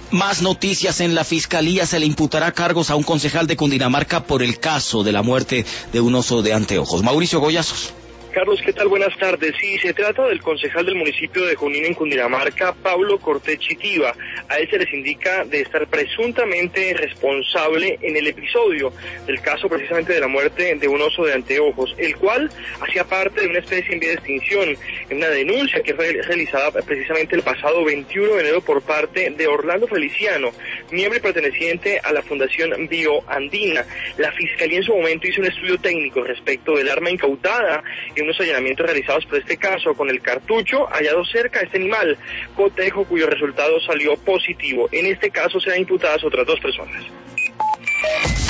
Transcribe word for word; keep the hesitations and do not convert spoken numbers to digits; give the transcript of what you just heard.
Más noticias en la Fiscalía. Se le imputará cargos a un concejal de Cundinamarca por el caso de la muerte de un oso de anteojos. Mauricio Goyazos. Carlos, ¿qué tal? Buenas tardes. Sí, se trata del concejal del municipio de Junín en Cundinamarca, Pablo Cortés Chitiva. A él se les indica de estar presuntamente responsable en el episodio del caso precisamente de la muerte de un oso de anteojos, el cual hacía parte de una especie en vía de extinción, en una denuncia que fue realizada precisamente el pasado veintiuno de enero por parte de Orlando Feliciano, miembro y perteneciente a la Fundación Bioandina. La Fiscalía en su momento hizo un estudio técnico respecto del arma incautada en unos allanamientos realizados por este caso con el cartucho hallado cerca de este animal, cotejo cuyo resultado salió positivo. En este caso serán imputadas otras dos personas.